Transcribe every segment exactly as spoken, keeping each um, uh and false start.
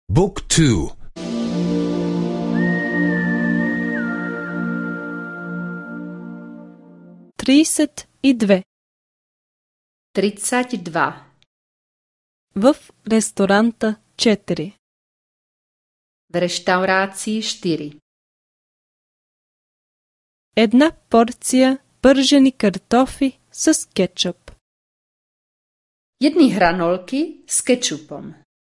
บุ๊กทู trideset i dve. tridsať dva. В ресторанта четири. V reštaurácii štyri. Една порция пържени картофи с кетчуп. Jedny hranolky s kečupom.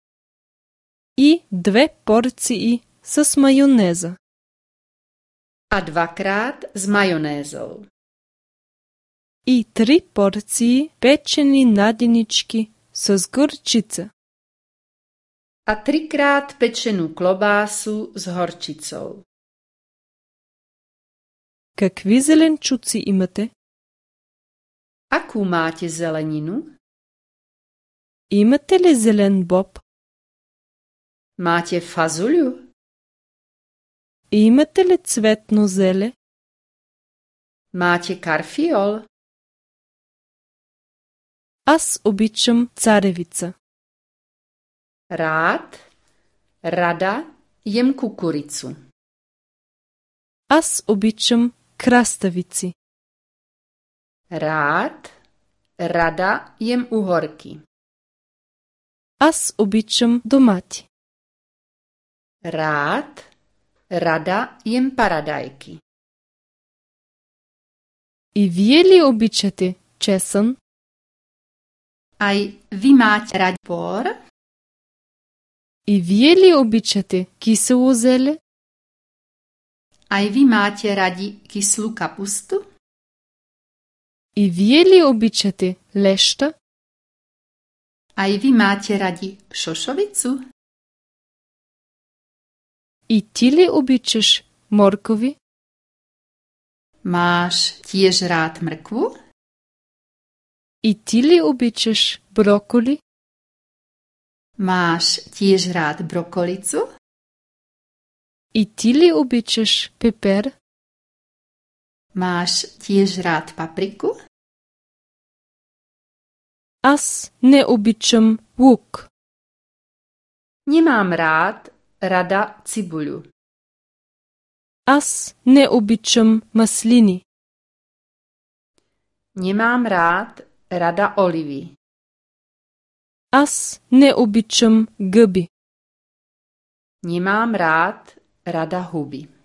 И две порции с майонеза. A dvakrát s majonézou. И три порции печени наденички с горчица. A trikrát pečenú klobásu s horčicou. Какви зеленчуци имате? Akú máte zeleninu? Имате ли зелен боб? Máte fazuľu? Имате ли цветно зеле? Máte karfiol? Аз обичам царевица. Rád, rada jem kukuricu. Аз обичам краставици. Rád, rada jem uhorky. Аз обичам домати. Rád, rada jem paradajky. И вие ли обичате чесън? Aj vy máte radi por? И вие ли обичате кисело зеле? Aj vy máte radi kyslú kapustu? И вие ли обичате леща? Aj vy máte radi šošovicu? И ти ли обичаш моркови? Máš tiež rád mrkvu? И ти ли обичаш броколи? Máš tiež rád brokolicu? И ти ли обичаш пепер? Máš tiež rád papriku? Аз не обичам лук. Nemám rád rada cibuľu. Аз не обичам маслини. Nemám rád rada olivy. Аз не обичам гъби. Nemám rád rada huby.